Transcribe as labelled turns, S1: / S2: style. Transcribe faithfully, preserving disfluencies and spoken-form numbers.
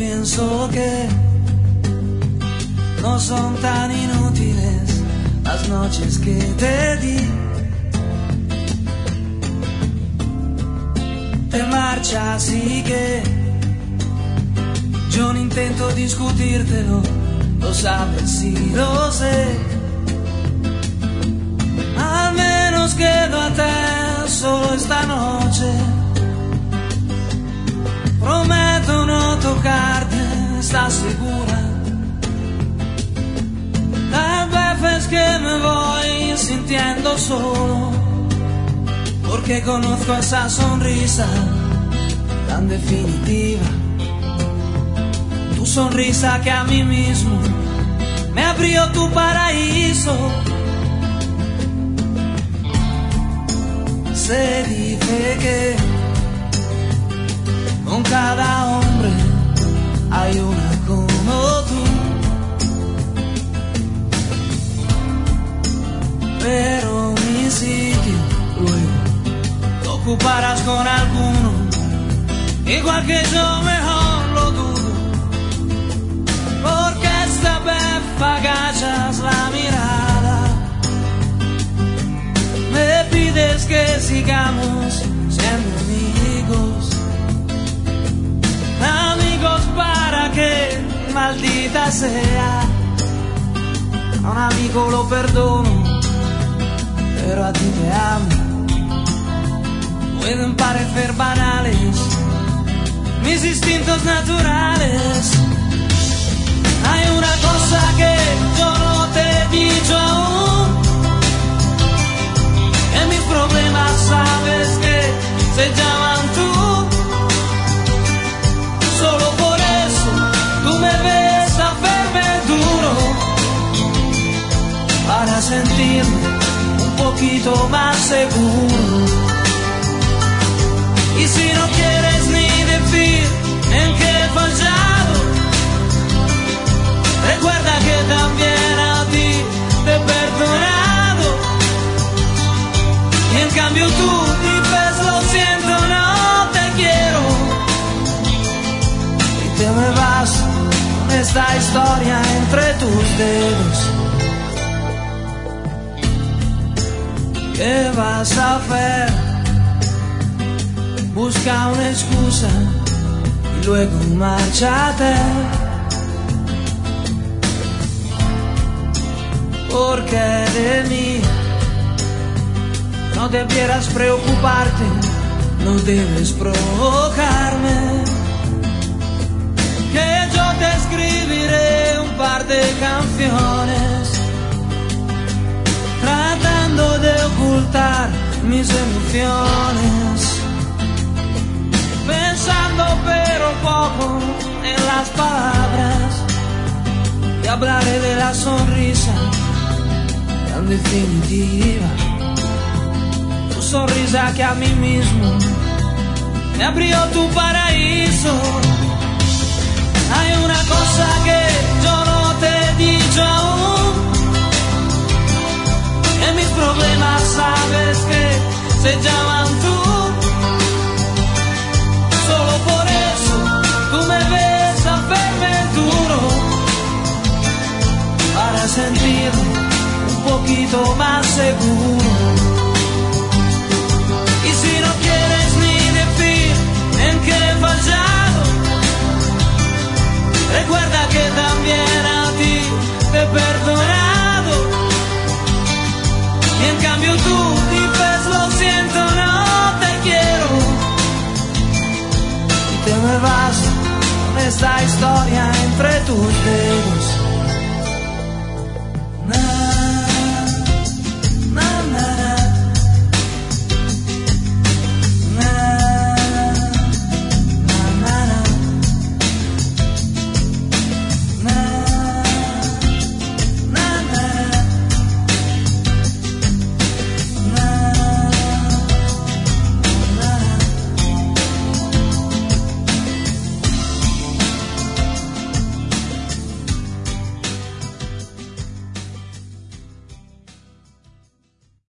S1: pienso que no son tan inútiles las noches que te di. Te marchas y que yo no intento discutírtelo, lo sabes y lo sé. Al menos quedo a te solo esta noche. Prometo no tocarte, ¿estás segura? Las veces que me voy sintiendo solo, porque conozco esa sonrisa tan definitiva. Tu sonrisa que a mí mismo me abrió tu paraíso. Se dice que con cada hombre hay una como tú, pero mi sitio luego lo ocuparás con alguno, igual que yo, mejor lo dudo, porque esta vez agachas la mirada, me pides que sigamos siendo amigos. Amigos para que, maldita sea, a un amigo lo perdono, pero a ti te amo. Pueden parecer banales mis instintos naturales. Hay una cosa que yo no te he dicho aún, que mis problemas sabes que se llaman tú. Solo por eso tú me ves hacerme duro, para sentirme un poquito más seguro. Y si no quieres ni decir en qué he fallado, recuerda que también a ti te he perdonado. Y en cambio tú dices lo siento, no te quiero, te me vas con esta historia entre tus dedos. ¿Qué vas a hacer? Busca una excusa y luego márchate, porque de mí no debieras preocuparte, no debes provocarme. Que yo te escribiré un par de canciones, tratando de ocultar mis emociones, pensando pero poco en las palabras. Te hablaré de la sonrisa tan definitiva, tu sonrisa que a mí mismo me abrió tu paraíso. Hay una cosa que yo no te he dicho aún, que mis problemas sabes que se llaman tú. Solo por eso tú me ves hacerme duro, para sentirme un poquito más seguro. Y si no quieres ni decir en qué he fallado, recuerda que también a ti te he perdonado. Y en cambio tú dices lo siento, no te quiero, y te me vas con esta historia entre tus dedos.